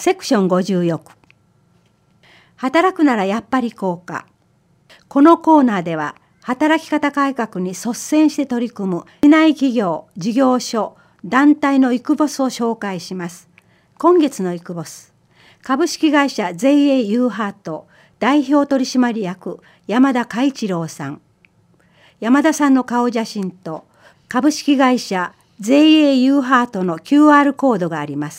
セクション54。働くならやっぱり効果。このコーナーでは働き方改革に率先して取り組む市内企業、事業所、団体のイクボスを紹介します。今月のイクボス、株式会社 JA ユーハート代表取締役山田海一郎さん。山田さんの顔写真と株式会社 JA ユーハートの QR コードがあります。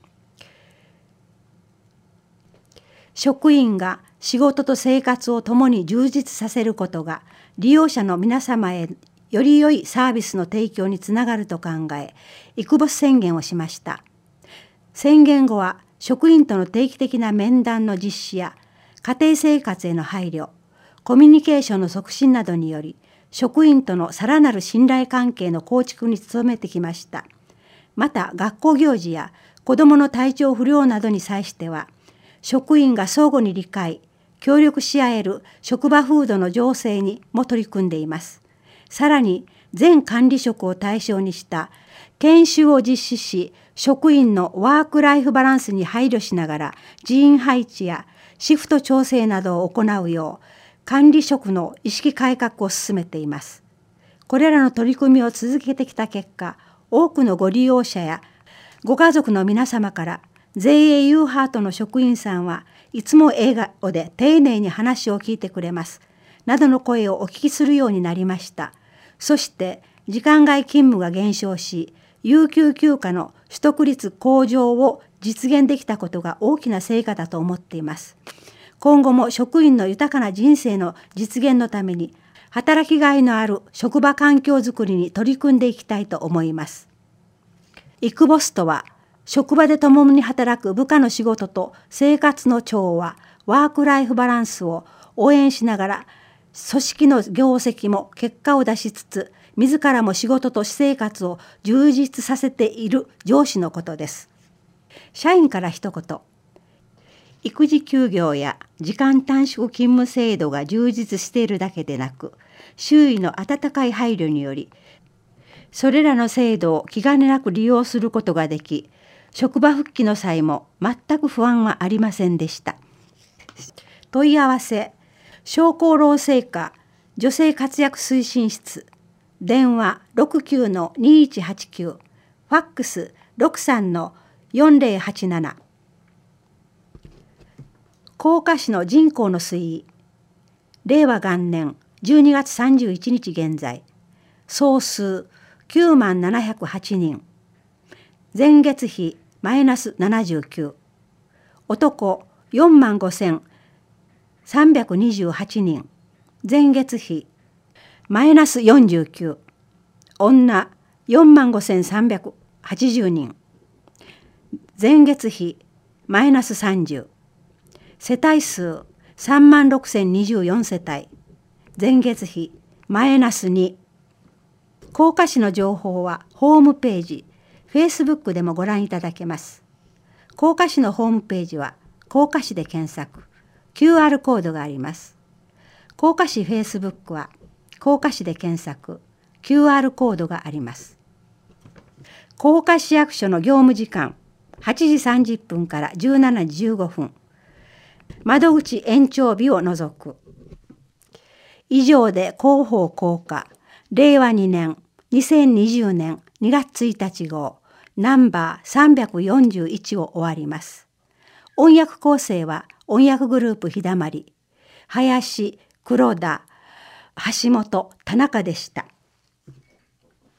職員が仕事と生活を共に充実させることが利用者の皆様へより良いサービスの提供につながると考え、イクボス宣言をしました。宣言後は職員との定期的な面談の実施や家庭生活への配慮、コミュニケーションの促進などにより職員とのさらなる信頼関係の構築に努めてきました。また学校行事や子どもの体調不良などに際しては職員が相互に理解、協力し合える職場風土の醸成にも取り組んでいます。さらに全管理職を対象にした研修を実施し、職員のワークライフバランスに配慮しながら人員配置やシフト調整などを行うよう管理職の意識改革を進めています。これらの取り組みを続けてきた結果、多くのご利用者やご家族の皆様からJA ユーハートの職員さんはいつも笑顔で丁寧に話を聞いてくれますなどの声をお聞きするようになりました。そして時間外勤務が減少し、有給休暇の取得率向上を実現できたことが大きな成果だと思っています。今後も職員の豊かな人生の実現のために働きがいのある職場環境づくりに取り組んでいきたいと思います。イクボスとは職場で共に働く部下の仕事と生活の調和、ワークライフバランスを応援しながら、組織の業績も結果を出しつつ、自らも仕事と私生活を充実させている上司のことです。社員から一言。育児休業や時間短縮勤務制度が充実しているだけでなく、周囲の温かい配慮により、それらの制度を気兼ねなく利用することができ、職場復帰の際も全く不安はありませんでした。問い合わせ、商工労政課女性活躍推進室、電話 69-2189、ファックス 63-4087。甲賀市の人口の推移、令和元年12月31日現在、総数9708人、前月比マイナス79、男45,328人、前月比マイナス49、女45,380人、前月比マイナス30、世帯数36,024世帯、前月比マイナス2。甲賀市の情報はホームページ、Facebook でもご覧いただけます。甲賀市のホームページは甲賀市で検索、QR コードがあります。甲賀市 Facebook は甲賀市で検索、QR コードがあります。甲賀市役所の業務時間、8時30分から17時15分。窓口延長日を除く。以上で広報甲賀令和2年2020年2月1日号ナンバー341を終わります。音訳構成は音訳グループひだまり、林、黒田、橋本、田中でした。